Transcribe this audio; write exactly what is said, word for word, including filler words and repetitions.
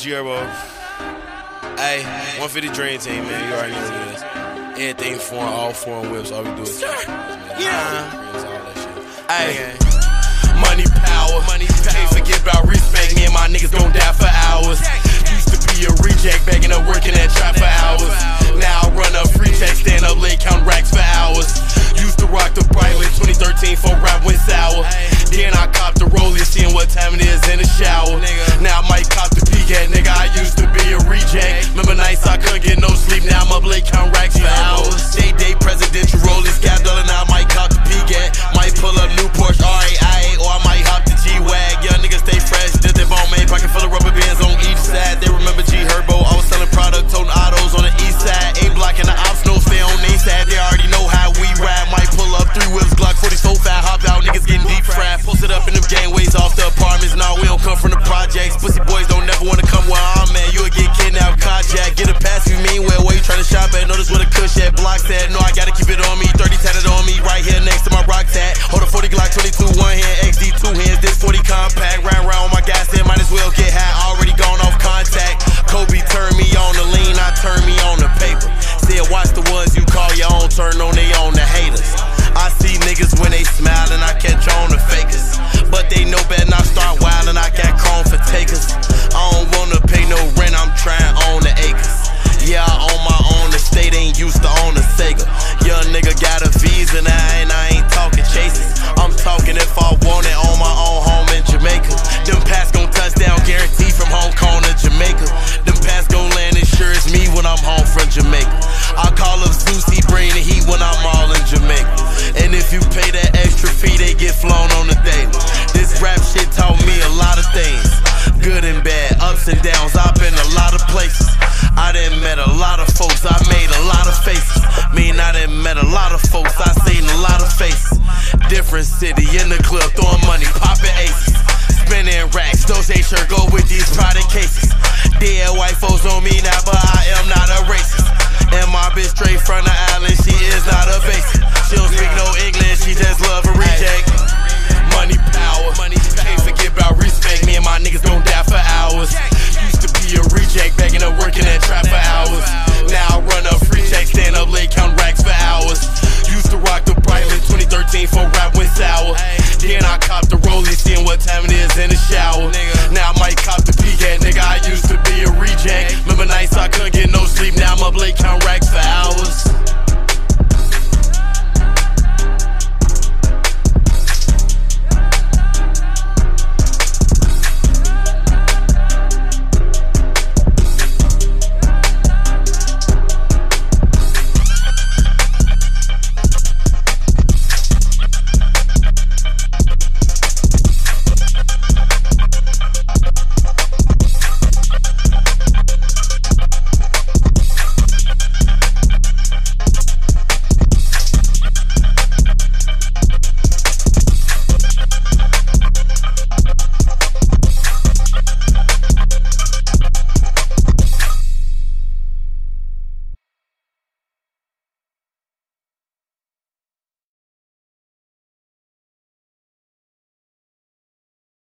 G Herbo. Hey, one fifty Dream Team, man. You already know what it is. Everything foreign, all foreign whips. All we do is yeah. Hey, money, power, money, power. Can't forget about respect. Me and my niggas gon' die for hours. Used to be a reject, bagging up, working that trap for hours. Now I run up free check, stand up late, count racks for hours. Used to rock the Brightly twenty thirteen for rap went sour. Then I copped the Rollie, seeing what time it is in the shower. Now I might cop the P-Cat, nigga. I used to be a reject. Remember nights I couldn't get no sleep. Now I'm up late, count racks for hours. Day day presidential Rollie, scab dollar. Now I might cop the P-Cat. Might pull up new Porsche R eight I eight, or I might hop the G-Wag. Young niggas stay fresh, did their bone made pocket full of rubber bands on each side. They remember G Herbo. I was selling product, toting autos on the east side. A block and the ops no stay on the east side. They already know how we ride. Might pull up three whips, Glock forty-four fat, hop out, niggas getting deep fried. Posted up in them gangways off the apartments. Nah, we don't come from the projects. Pussy boys don't never wanna come where I'm at. You'll get kidnapped, carjacked. Get a pass if you mean well. Where you tryna shop at? Notice where the kush at. Blocks at. No, I gotta keep it on me. thirty tatted on me, right here next to my rock tat. Hold a forty Glock twenty-two, one hand, X D two hands. This forty compact. Round round with my gas there, might as well get high. Already gone off contact. Kobe turned me on the lean, I turned me on the paper. Said watch the ones you call your own, turn on they own the haters. I see niggas when they smile and I catch on the fakers. But they know better not start wildin', I got chrome for takers. I don't wanna pay no rent, I'm trying on the acres. Yeah, I own my own estate, ain't used to own a Sega. Young nigga got a visa now and I ain't talking chases. I'm talking if I want it on my own home in Jamaica. Them pass gon' touch down, guaranteed from Hong Kong to Jamaica. Them pass gon' land, it sure is me when I'm home from Jamaica. I call up Zeus, he bring the heat when I'm all in Jamaica. And if you pay that extra fee, they get flown on the daily. This rap shit taught me a lot of things, good and bad, ups and downs. I've been a lot of places. I done met a lot of folks, I made a lot of faces. Mean I done met a lot of folks, I seen a lot of faces. Different city in the club, throwing money.